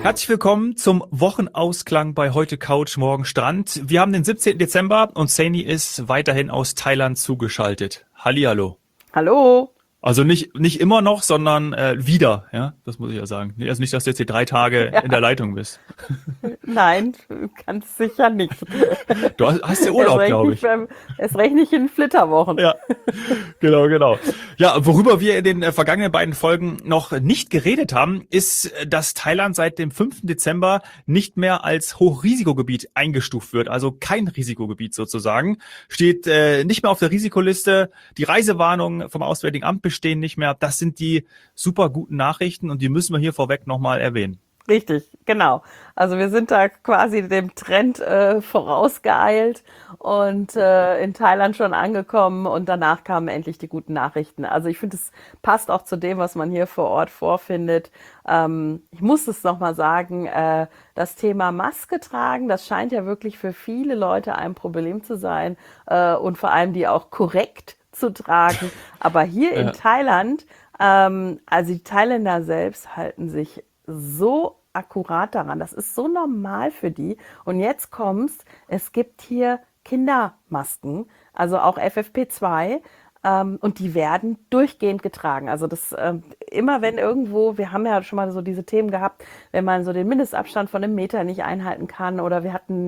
Herzlich willkommen zum Wochenausklang bei Heute Couch, morgen Strand. Wir haben den 17. Dezember und Saini ist weiterhin aus Thailand zugeschaltet. Hallihallo. Hallo. Also nicht immer noch, sondern wieder, ja, das muss ich ja sagen. Also nicht, dass du jetzt hier 3 Tage in der Leitung bist. Nein, ganz sicher nicht. Du hast ja Urlaub, glaube ich. Es reicht nicht in Flitterwochen. Ja, genau. Ja, worüber wir in den vergangenen beiden Folgen noch nicht geredet haben, ist, dass Thailand seit dem 5. Dezember nicht mehr als Hochrisikogebiet eingestuft wird. Also kein Risikogebiet sozusagen. Steht nicht mehr auf der Risikoliste. Die Reisewarnungen vom Auswärtigen Amt bestehen nicht mehr. Das sind die super guten Nachrichten und die müssen wir hier vorweg nochmal erwähnen. Richtig, genau. Also wir sind da quasi dem Trend vorausgeeilt und in Thailand schon angekommen und danach kamen endlich die guten Nachrichten. Also ich finde, es passt auch zu dem, was man hier vor Ort vorfindet. Ich muss es nochmal sagen, das Thema Maske tragen, das scheint ja wirklich für viele Leute ein Problem zu sein und vor allem die auch korrekt zu tragen. Aber hier in Thailand, also die Thailänder selbst halten sich so akkurat daran. Das ist so normal für die. Und jetzt kommt's, es gibt hier Kindermasken, also auch FFP2, und die werden durchgehend getragen. Also das immer wenn irgendwo, wir haben ja schon mal so diese Themen gehabt, wenn man so den Mindestabstand von 1 Meter nicht einhalten kann, oder wir hatten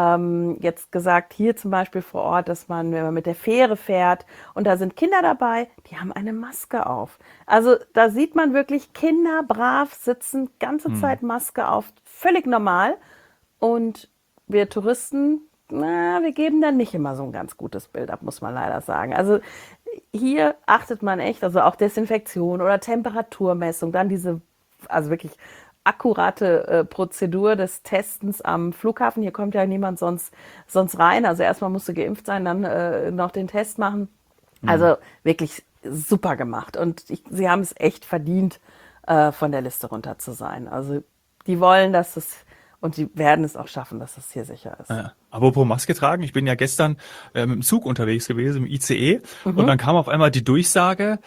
jetzt gesagt, hier zum Beispiel vor Ort, dass man, wenn man mit der Fähre fährt und da sind Kinder dabei, die haben eine Maske auf. Also da sieht man wirklich Kinder brav sitzen, ganze Zeit Maske auf, völlig normal. Und wir Touristen, wir geben dann nicht immer so ein ganz gutes Bild ab, muss man leider sagen. Also hier achtet man echt, also auch Desinfektion oder Temperaturmessung, dann diese, also wirklich akkurate Prozedur des Testens am Flughafen. Hier kommt ja niemand sonst rein. Also erstmal musst du geimpft sein, dann noch den Test machen. Also wirklich super gemacht. Und sie haben es echt verdient, von der Liste runter zu sein. Also die wollen, dass es, und sie werden es auch schaffen, dass es hier sicher ist. Apropos Maske tragen, ich bin ja gestern mit dem Zug unterwegs gewesen, im ICE, und dann kam auf einmal die Durchsage,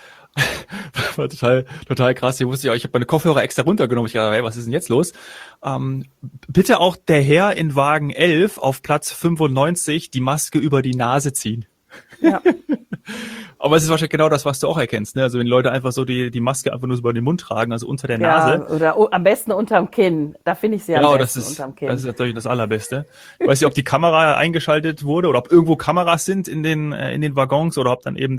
war total krass, ich wusste ja, ich habe meine Kopfhörer extra runtergenommen, ich dachte, hey, was ist denn jetzt los? Bitte auch der Herr in Wagen 11 auf Platz 95 die Maske über die Nase ziehen. Ja. Aber es ist wahrscheinlich genau das, was du auch erkennst, ne? Also wenn Leute einfach so die Maske einfach nur so über den Mund tragen, also unter der Nase. Oder am besten unterm Kinn. Da finde ich sie am besten unterm Kinn. Das ist natürlich das Allerbeste. Ich weiß nicht, ob die Kamera eingeschaltet wurde oder ob irgendwo Kameras sind in den Waggons oder ob dann eben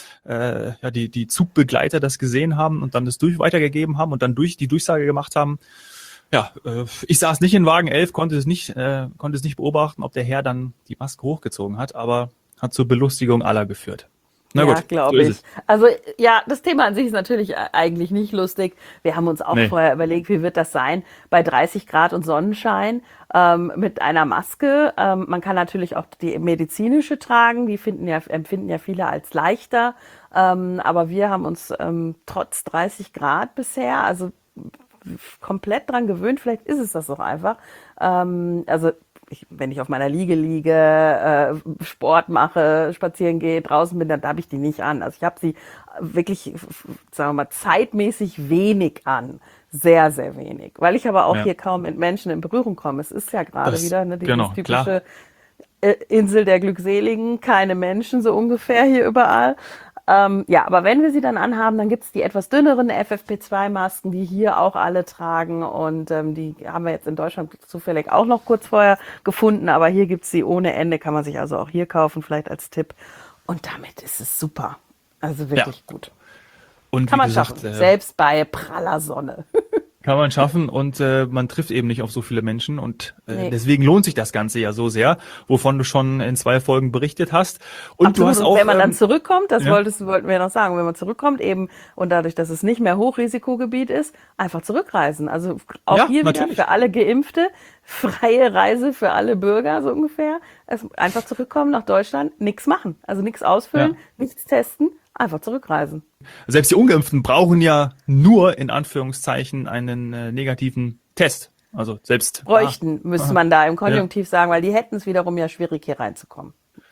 die Zugbegleiter das gesehen haben und dann das weitergegeben haben und dann die Durchsage gemacht haben. Ja, ich saß nicht in Wagen 11, konnte es nicht beobachten, ob der Herr dann die Maske hochgezogen hat, aber hat zur Belustigung aller geführt. Na ja, gut, glaube ich. Also ja, das Thema an sich ist natürlich eigentlich nicht lustig. Wir haben uns auch vorher überlegt, wie wird das sein bei 30 Grad und Sonnenschein mit einer Maske. Man kann natürlich auch die medizinische tragen, die empfinden ja viele als leichter. Aber wir haben uns trotz 30 Grad bisher, also komplett dran gewöhnt, vielleicht ist es das auch einfach. Also wenn ich auf meiner Liege liege, Sport mache, spazieren gehe, draußen bin, dann habe ich die nicht an. Also ich habe sie wirklich, sagen wir mal, zeitmäßig wenig an. Sehr, sehr wenig. Weil ich aber auch hier kaum mit Menschen in Berührung komme. Es ist ja gerade wieder dieses typische Insel der Glückseligen, keine Menschen so ungefähr hier überall. Aber wenn wir sie dann anhaben, dann gibt's die etwas dünneren FFP2-Masken, die hier auch alle tragen, und die haben wir jetzt in Deutschland zufällig auch noch kurz vorher gefunden, aber hier gibt's sie ohne Ende, kann man sich also auch hier kaufen, vielleicht als Tipp, und damit ist es super, also wirklich gut. Und kann man schaffen, selbst bei praller Sonne. Kann man schaffen, und man trifft eben nicht auf so viele Menschen, und deswegen lohnt sich das Ganze ja so sehr, wovon du schon in 2 Folgen berichtet hast. Und absolut. Du hast auch, wenn man dann zurückkommt, das wollten wir noch sagen, wenn man zurückkommt eben, und dadurch, dass es nicht mehr Hochrisikogebiet ist, einfach zurückreisen. Also auch hier wieder für alle Geimpfte, freie Reise für alle Bürger, so ungefähr. Also einfach zurückkommen nach Deutschland, nichts machen, also nichts ausfüllen, nichts testen, einfach zurückreisen. Selbst die Ungeimpften brauchen ja nur, in Anführungszeichen, einen negativen Test. Also selbst müsste man da im Konjunktiv sagen, weil die hätten es wiederum ja schwierig, hier reinzukommen.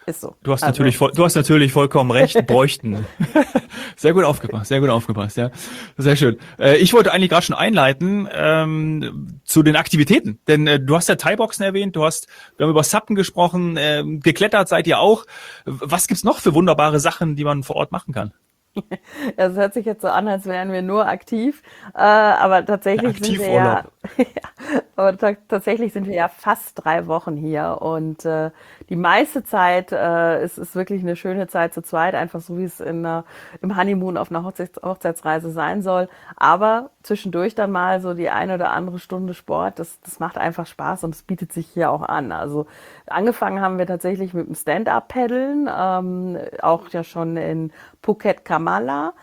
Ist so. Du hast Also, natürlich vollkommen recht, bräuchten. Sehr gut aufgepasst, ja. Sehr schön. Ich wollte eigentlich gerade schon einleiten zu den Aktivitäten, denn du hast ja Thai-Boxen erwähnt, wir haben über Suppen gesprochen, geklettert seid ihr auch. Was gibt's noch für wunderbare Sachen, die man vor Ort machen kann? es hört sich jetzt so an, als wären wir nur aktiv, aber Ja, tatsächlich sind wir ja, Aktivurlaub. aber tatsächlich sind wir ja fast 3 Wochen hier und die meiste Zeit ist wirklich eine schöne Zeit zu zweit, einfach so wie es im Honeymoon auf einer Hochzeitsreise sein soll. Aber zwischendurch dann mal so die eine oder andere Stunde Sport, das macht einfach Spaß und es bietet sich hier auch an. Also angefangen haben wir tatsächlich mit dem Stand-Up-Paddeln, auch ja schon in Phuket Kamala.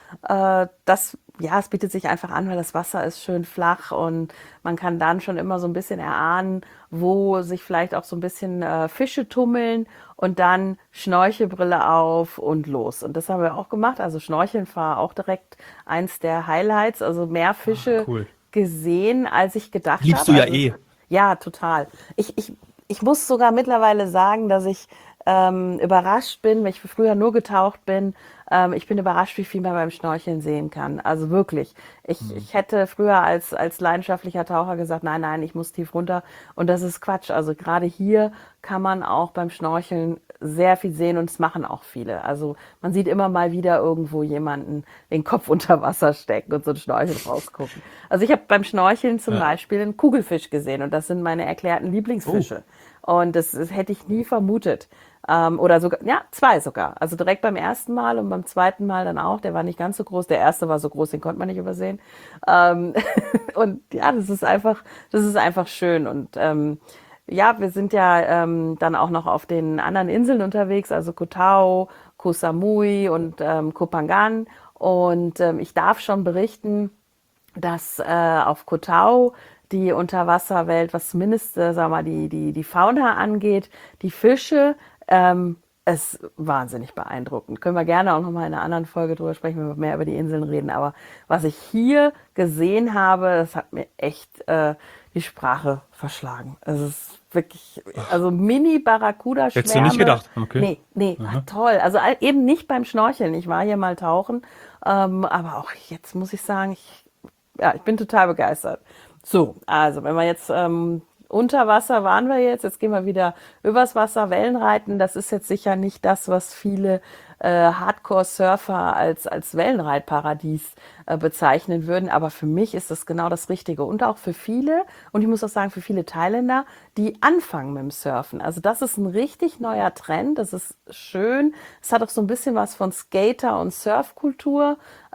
Ja, es bietet sich einfach an, weil das Wasser ist schön flach und man kann dann schon immer so ein bisschen erahnen, wo sich vielleicht auch so ein bisschen Fische tummeln und dann Schnorchelbrille auf und los. Und das haben wir auch gemacht. Also Schnorcheln war auch direkt eins der Highlights. Also mehr Ah, Fische cool. gesehen, als ich gedacht Liebst habe. du ja Also eh. ja, total. Ich muss sogar mittlerweile sagen, dass ich überrascht bin, wenn ich früher nur getaucht bin. Ich bin überrascht, wie viel man beim Schnorcheln sehen kann. Also wirklich. Hm. Ich hätte früher als leidenschaftlicher Taucher gesagt, nein, nein, ich muss tief runter. Und das ist Quatsch. Also gerade hier kann man auch beim Schnorcheln sehr viel sehen und es machen auch viele. Also man sieht immer mal wieder irgendwo jemanden den Kopf unter Wasser stecken und so ein Schnorchel rausgucken. Also ich habe beim Schnorcheln zum Ja. Beispiel einen Kugelfisch gesehen und das sind meine erklärten Oh. Lieblingsfische. Und das hätte ich nie vermutet. Oder sogar, ja, 2 sogar. Also direkt beim ersten Mal und beim zweiten Mal dann auch. Der war nicht ganz so groß. Der erste war so groß, den konnte man nicht übersehen. Ähm, und ja, das ist einfach schön. Und ja, wir sind ja dann auch noch auf den anderen Inseln unterwegs, also Koh Tao, Koh Samui und Koh Phangan. Und ich darf schon berichten, dass auf Koh Tao die Unterwasserwelt, was zumindest, sagen wir mal, die Fauna angeht, die Fische, ist wahnsinnig beeindruckend. Können wir gerne auch nochmal in einer anderen Folge drüber sprechen, wenn wir mehr über die Inseln reden. Aber was ich hier gesehen habe, das hat mir echt die Sprache verschlagen. Es ist wirklich, also Hättest du nicht Mini-Barracuda-Schwärme. gedacht. Okay. Nee, war Aha. toll. Also eben nicht beim Schnorcheln. Ich war hier mal tauchen. Aber auch jetzt muss ich sagen, ich bin total begeistert. So, also wenn wir jetzt unter Wasser waren wir jetzt gehen wir wieder übers Wasser, Wellenreiten. Das ist jetzt sicher nicht das, was viele Hardcore-Surfer als Wellenreitparadies bezeichnen würden, aber für mich ist das genau das Richtige und auch für viele, und ich muss auch sagen, für viele Thailänder, die anfangen mit dem Surfen. Also das ist ein richtig neuer Trend, das ist schön. Es hat auch so ein bisschen was von Skater- und Surfkultur.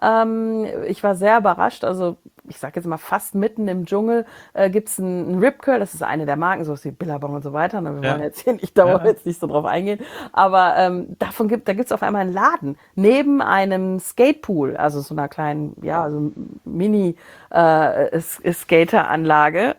Ich war sehr überrascht, also ich sage jetzt mal fast mitten im Dschungel gibt es einen Rip Curl, das ist eine der Marken, so wie Billabong und so weiter. Ne? Wir wollen Ja. jetzt hier nicht, da wollen wir Ja. jetzt nicht so drauf eingehen, aber da gibt's auf einmal einen Laden neben einem Skatepool, also so einer kleinen, ja, so Mini Skateranlage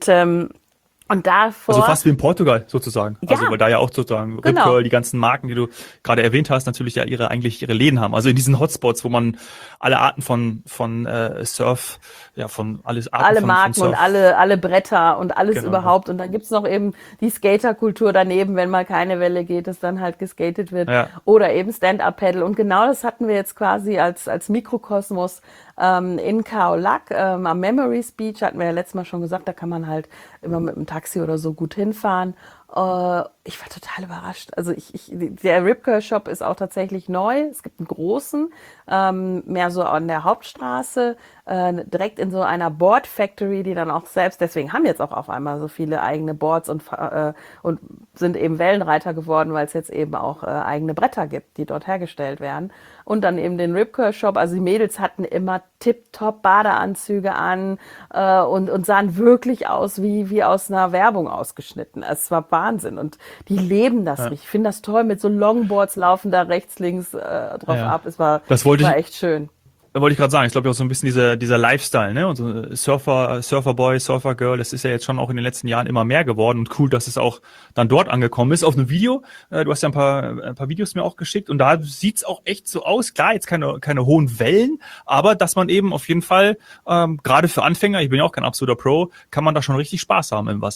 und Also davor, fast wie in Portugal sozusagen. Also ja, weil da ja auch sozusagen Rip genau. Curl, die ganzen Marken, die du gerade erwähnt hast, natürlich ja eigentlich ihre Läden haben. Also in diesen Hotspots, wo man alle Arten von Surf, ja von alles Arten Alle von Marken und Surf, alle Bretter und alles genau, ja. überhaupt. Und dann gibt's noch eben die Skaterkultur daneben, wenn mal keine Welle geht, dass dann halt geskatet wird. Ja. Oder eben Stand-Up-Paddle. Und genau das hatten wir jetzt quasi als Mikrokosmos in Khao Lak. Am Memories Beach hatten wir ja letztes Mal schon gesagt, da kann man halt immer mit dem Taxi oder so gut hinfahren. Ich war total überrascht. Also der Rip Curl Shop ist auch tatsächlich neu. Es gibt einen großen, mehr so an der Hauptstraße, direkt in so einer Board Factory, die dann auch selbst, deswegen haben jetzt auch auf einmal so viele eigene Boards und sind eben Wellenreiter geworden, weil es jetzt eben auch eigene Bretter gibt, die dort hergestellt werden. Und dann eben den Rip Curl Shop. Also die Mädels hatten immer tipptopp Badeanzüge an und sahen wirklich aus wie aus einer Werbung ausgeschnitten. Es war Wahnsinn und die leben das Ja. richtig. Ich finde das toll, mit so Longboards laufen da rechts, links drauf Ja. ab. Das Es wollte war ich, echt schön. Da wollte ich gerade sagen, ich glaube auch so ein bisschen dieser Lifestyle, ne? Und so Surferboy, Surfergirl, das ist ja jetzt schon auch in den letzten Jahren immer mehr geworden und cool, dass es auch dann dort angekommen ist. Auf einem Video, du hast ja ein paar Videos mir auch geschickt und da sieht's auch echt so aus. Klar, jetzt keine hohen Wellen, aber dass man eben auf jeden Fall, gerade für Anfänger, ich bin ja auch kein absoluter Pro, kann man da schon richtig Spaß haben im Wasser.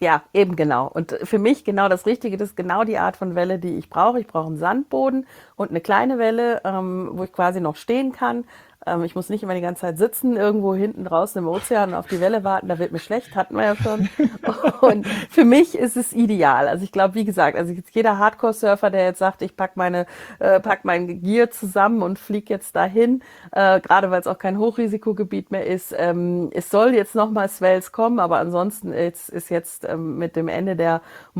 Ja, eben genau. Und für mich genau das Richtige, das ist genau die Art von Welle, die ich brauche. Ich brauche einen Sandboden und eine kleine Welle, wo ich quasi noch stehen kann. Ich muss nicht immer die ganze Zeit sitzen, irgendwo hinten draußen im Ozean und auf die Welle warten, da wird mir schlecht, hatten wir ja schon. Und für mich ist es ideal. Also ich glaube, wie gesagt, also jetzt jeder Hardcore-Surfer, der jetzt sagt, ich pack mein Gear zusammen und fliege jetzt dahin, gerade weil es auch kein Hochrisikogebiet mehr ist. Es soll jetzt nochmal Swells kommen, aber ansonsten ist jetzt mit dem Ende der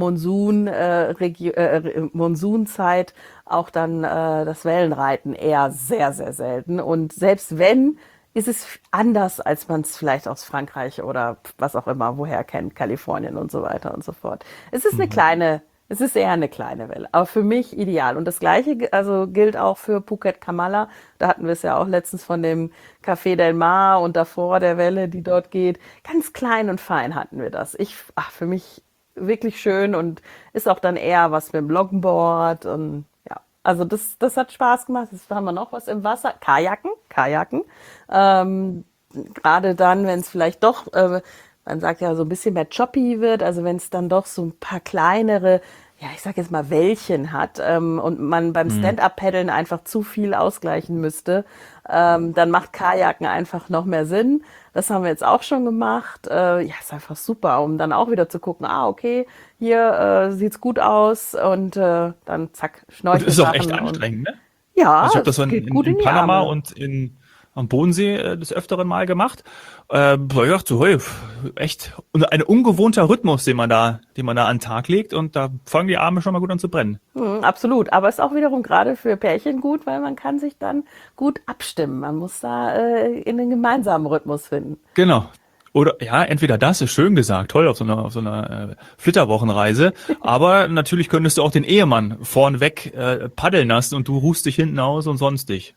Monsunzeit auch dann das Wellenreiten eher sehr, sehr selten. Und selbst wenn, ist es anders, als man es vielleicht aus Frankreich oder was auch immer woher kennt, Kalifornien und so weiter und so fort. Es ist es ist eher eine kleine Welle, aber für mich ideal. Und das Gleiche also gilt auch für Phuket Kamala. Da hatten wir es ja auch letztens von dem Café Del Mar und davor der Welle, die dort geht. Ganz klein und fein hatten wir das. Für mich wirklich schön und ist auch dann eher was mit dem Longboard und ja. Also das hat Spaß gemacht. Jetzt haben wir noch was im Wasser. Kajaken. Ähm, Gerade dann, wenn es vielleicht doch, man sagt ja so ein bisschen mehr choppy wird, also wenn es dann doch so ein paar kleinere, ja, ich sag jetzt mal Wellchen hat und man beim Mhm. Stand-up-Paddeln einfach zu viel ausgleichen müsste, dann macht Kajaken einfach noch mehr Sinn. Das haben wir jetzt auch schon gemacht. Ja, ist einfach super, um dann auch wieder zu gucken, okay, hier sieht's gut aus und dann zack, Und ist auch echt Schnorchelsachen und anstrengend, ne? ja, Also ich habe das es so geht gut in in die Panama Arme. und am Bodensee des Öfteren mal gemacht. Da ich dachte so, hey, echt ein ungewohnter Rhythmus, den man da an den Tag legt und da fangen die Arme schon mal gut an zu brennen. Absolut, aber ist auch wiederum gerade für Pärchen gut, weil man kann sich dann gut abstimmen. Man muss da in den gemeinsamen Rhythmus finden. Genau. Oder ja, entweder das ist schön gesagt, toll auf so einer Flitterwochenreise, aber natürlich könntest du auch den Ehemann vornweg paddeln lassen und du ruhst dich hinten aus und sonstig.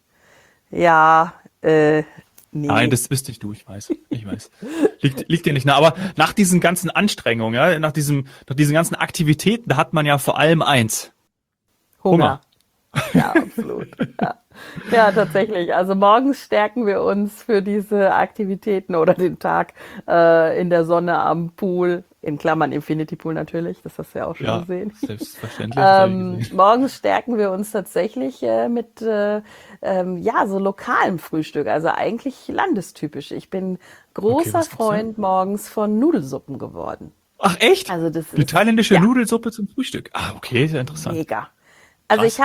Ja, Nein, nee, das bist nicht du, ich weiß. Ich weiß. Liegt dir nicht nah. Aber nach diesen ganzen Anstrengungen, ja, nach diesen ganzen Aktivitäten, da hat man ja vor allem eins. Hunger. Hunger. Ja, absolut. Ja. Ja, tatsächlich. Also morgens stärken wir uns für diese Aktivitäten oder den Tag in der Sonne am Pool, in Klammern Infinity Pool natürlich, das hast du ja auch schon Ja, gesehen. selbstverständlich, das habe ich gesehen. Morgens stärken wir uns tatsächlich mit ja, so lokalem Frühstück, also eigentlich landestypisch. Ich bin Okay, großer was gibt's da? Freund morgens von Nudelsuppen geworden. Ach, echt? Also das Die ist, thailändische ja, Nudelsuppe zum Frühstück. Ah, okay, sehr interessant. mega. Also Krass.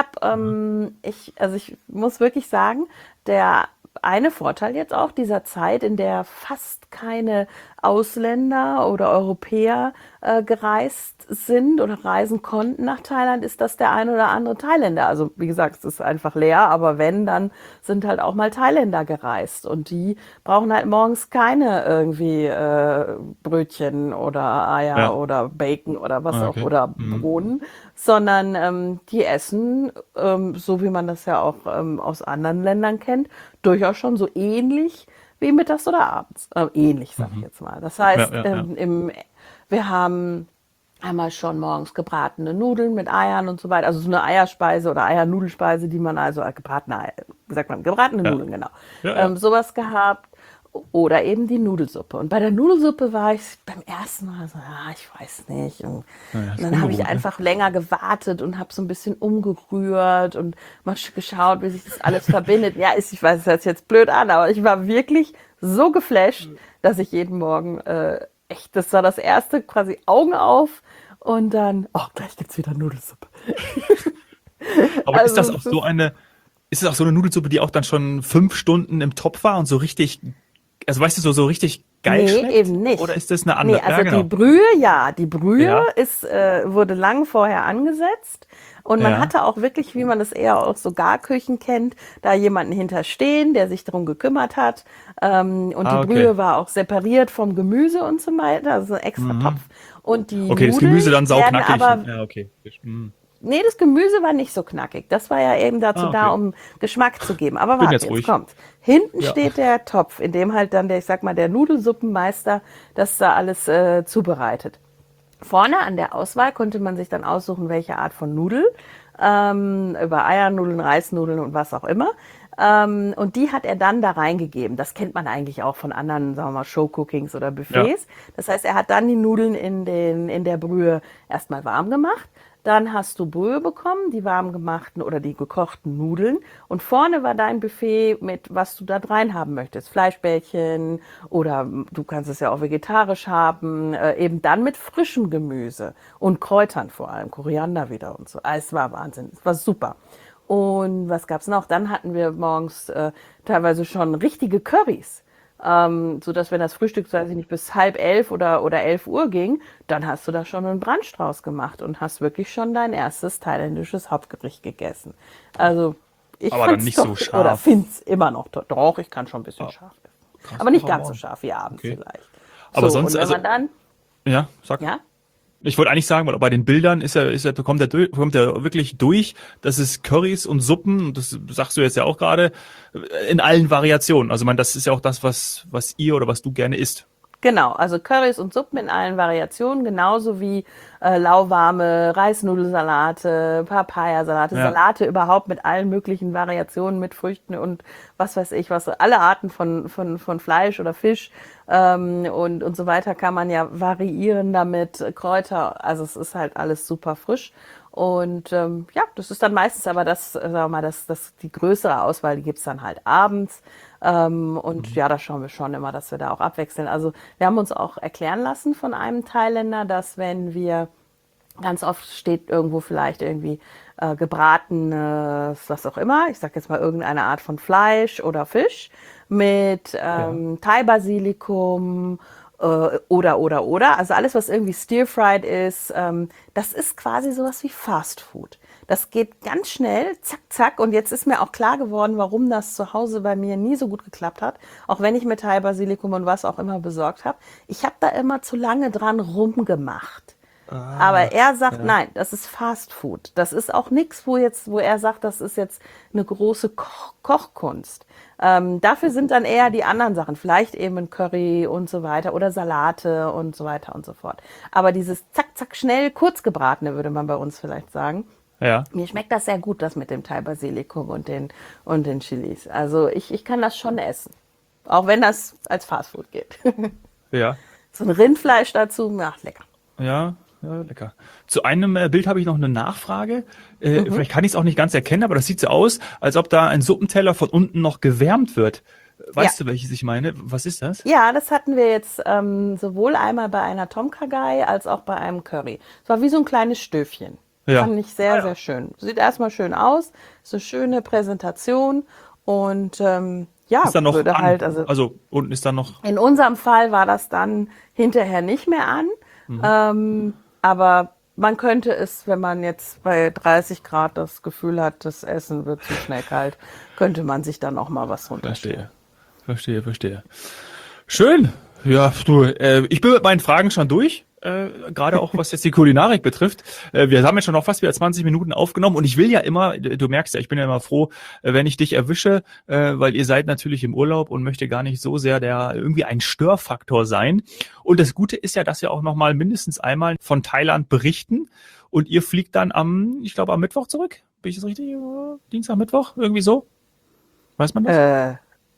ich muss wirklich sagen, der eine Vorteil jetzt auch dieser Zeit, in der fast keine Ausländer oder Europäer gereist sind oder reisen konnten nach Thailand, ist, dass der ein oder andere Thailänder, also wie gesagt, es ist einfach leer, aber wenn, dann sind halt auch mal Thailänder gereist und die brauchen halt morgens keine irgendwie Brötchen oder Eier Ja, oder Bacon oder was ah, auch okay. oder Mhm. Bohnen, sondern die essen, so wie man das ja auch aus anderen Ländern kennt, durchaus schon so ähnlich wie mittags oder abends. Ähnlich, sag ich Mhm. jetzt mal. Das Ja, heißt, ja, ja. wir haben einmal schon morgens gebratene Nudeln mit Eiern und so weiter. Also so eine Eierspeise oder Eiernudelspeise, die man also gebratene Eier, wie sagt man, gebratene Ja, Nudeln, genau. ja, ja. Sowas gehabt. Oder eben die Nudelsuppe. Und bei der Nudelsuppe war ich beim ersten Mal so, ich weiß nicht. Naja, Und ist dann habe ich ungewohnt, ne? einfach länger gewartet und habe so ein bisschen umgerührt und mal geschaut, wie sich das alles verbindet. Ja, ich weiß, das hört sich jetzt blöd an, aber ich war wirklich so geflasht, dass ich jeden Morgen echt, das war das erste, quasi Augen auf und dann, gleich gibt's wieder Nudelsuppe. Aber Also es ist, ist es auch so eine Nudelsuppe, die auch dann schon 5 Stunden im Topf war und so richtig, also weißt du, so richtig geil nee, schmeckt? eben Oder nicht. ist das eine Nee, andere? Ja, also die genau. Brühe, ja, die Brühe Ja, wurde lang vorher angesetzt und man ja. hatte auch wirklich, wie man das eher aus so Garküchen kennt, da jemanden hinterstehen, der sich darum gekümmert hat. Und die Ah, okay. Brühe war auch separiert vom Gemüse und so weiter, also ein extra Topf. Mhm. Und die Okay, das Nudeln Gemüse dann werden sauknackig. aber Ja, okay. Mhm. nee, das Gemüse war nicht so knackig. Das war ja eben dazu Ah, da, okay. um Geschmack zu geben. Aber Bin warte, jetzt jetzt ruhig. kommt. Hinten Ja. steht der Topf, in dem halt dann der, ich sag mal, der Nudelsuppenmeister das da alles zubereitet. Vorne an der Auswahl konnte man sich dann aussuchen, welche Art von Nudel, über Eiernudeln, Reisnudeln und was auch immer. Und die hat er dann da reingegeben. Das kennt man eigentlich auch von anderen, sagen wir mal, Showcookings oder Buffets. Ja. Das heißt, er hat dann die Nudeln in der Brühe erstmal warm gemacht. Dann hast du Brühe bekommen, die warm gemachten oder die gekochten Nudeln. Und vorne war dein Buffet mit, was du da rein haben möchtest. Fleischbällchen oder du kannst es ja auch vegetarisch haben. Eben dann mit frischem Gemüse und Kräutern vor allem, Koriander wieder und so. Es war Wahnsinn, es war super. Und was gab's noch? Dann hatten wir morgens teilweise schon richtige Currys. So dass wenn das Frühstück, weiß ich nicht, bis 10:30 oder 11 Uhr ging, dann hast du da schon einen Brunch draus gemacht und hast wirklich schon dein erstes thailändisches Hauptgericht gegessen. Also ich aber dann nicht doch, so scharf. Oder find's immer noch. Doch, ich kann schon ein bisschen scharf essen. Krass, aber nicht ganz so scharf wie abends vielleicht. Aber so, sonst, und wenn man dann, ja, sag. ja? Ich wollte eigentlich sagen, weil bei den Bildern kommt er wirklich durch, dass es Currys und Suppen, und das sagst du jetzt ja auch gerade, in allen Variationen. Also, das ist ja auch das, was ihr oder was du gerne isst. Genau, also Currys und Suppen in allen Variationen, genauso wie lauwarme Reisnudelsalate, Papayasalate, Salate überhaupt mit allen möglichen Variationen, mit Früchten und was weiß ich was, alle Arten von Fleisch oder Fisch und so weiter kann man ja variieren damit, Kräuter, also es ist halt alles super frisch. Und ja, das ist dann meistens aber sagen wir mal, die größere Auswahl, die gibt's dann halt abends. Und ja, da schauen wir schon immer, dass wir da auch abwechseln. Also wir haben uns auch erklären lassen von einem Thailänder, dass wenn wir, ganz oft steht irgendwo vielleicht irgendwie gebratenes, was auch immer, ich sag jetzt mal irgendeine Art von Fleisch oder Fisch mit Thai-Basilikum, oder. Also alles, was irgendwie stir-fried ist, das ist quasi sowas wie Fast Food. Das geht ganz schnell, zack, zack. Und jetzt ist mir auch klar geworden, warum das zu Hause bei mir nie so gut geklappt hat. Auch wenn ich mit Thai-Basilikum und was auch immer besorgt habe. Ich habe da immer zu lange dran rumgemacht. Aber er sagt, nein, das ist Fast Food. Das ist auch nichts, wo er sagt, das ist jetzt eine große Kochkunst. Dafür sind dann eher die anderen Sachen, vielleicht eben ein Curry und so weiter oder Salate und so weiter und so fort. Aber dieses zack, zack, schnell, kurz gebratene, würde man bei uns vielleicht sagen. Ja. Mir schmeckt das sehr gut, das mit dem Thai-Basilikum und den Chilis. Also ich kann das schon essen. Auch wenn das als Fast Food geht. Ja. So ein Rindfleisch dazu, ach, lecker. Ja, lecker. Zu einem Bild habe ich noch eine Nachfrage. Vielleicht kann ich es auch nicht ganz erkennen, aber das sieht so aus, als ob da ein Suppenteller von unten noch gewärmt wird. Weißt du, welches ich meine? Was ist das? Ja, das hatten wir jetzt sowohl einmal bei einer Tom Kha Gai als auch bei einem Curry. Es war wie so ein kleines Stöfchen. Ja. Fand ich sehr, sehr schön. Sieht erstmal schön aus, ist eine schöne Präsentation und ja, ist dann noch würde halt, also unten ist dann noch. In unserem Fall war das dann hinterher nicht mehr an. Aber man könnte es, wenn man jetzt bei 30 Grad das Gefühl hat, das Essen wird zu schnell kalt, könnte man sich dann auch mal was runterstellen. Verstehe. Schön. Ja, du, ich bin mit meinen Fragen schon durch. Gerade auch was jetzt die Kulinarik betrifft. Wir haben jetzt schon noch fast wieder 20 Minuten aufgenommen und ich will ja immer, du merkst ja, ich bin ja immer froh, wenn ich dich erwische, weil ihr seid natürlich im Urlaub und möchte gar nicht so sehr irgendwie ein Störfaktor sein. Und das Gute ist ja, dass wir auch noch mal mindestens einmal von Thailand berichten und ihr fliegt dann ich glaube am Mittwoch zurück. Bin ich das richtig? Dienstag, Mittwoch? Irgendwie so? Weiß man das?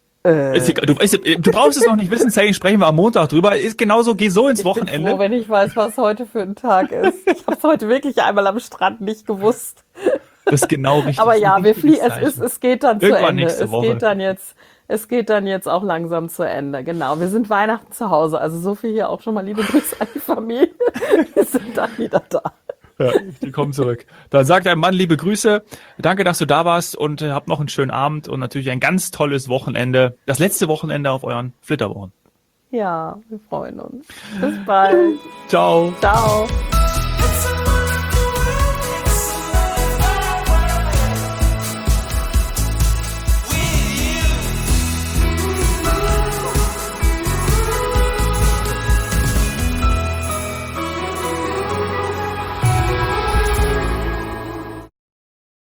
Du brauchst es noch nicht wissen, sprechen wir am Montag drüber. Ist genauso, geh so ins Wochenende. Ich bin froh, wenn ich weiß, was heute für ein Tag ist. Ich habe es heute wirklich einmal am Strand nicht gewusst. Das ist genau richtig. Aber ja, wir fliegen. Es geht dann irgendwann zu Ende. Nächste Woche. Es geht dann jetzt auch langsam zu Ende. Genau. Wir sind Weihnachten zu Hause. Also so viel hier auch schon mal liebe Grüße an die Familie. Wir sind dann wieder da. Ja, die kommen zurück. Dann sagt dein Mann liebe Grüße. Danke, dass du da warst und habt noch einen schönen Abend und natürlich ein ganz tolles Wochenende. Das letzte Wochenende auf euren Flitterwochen. Ja, wir freuen uns. Bis bald. Ciao. Ciao.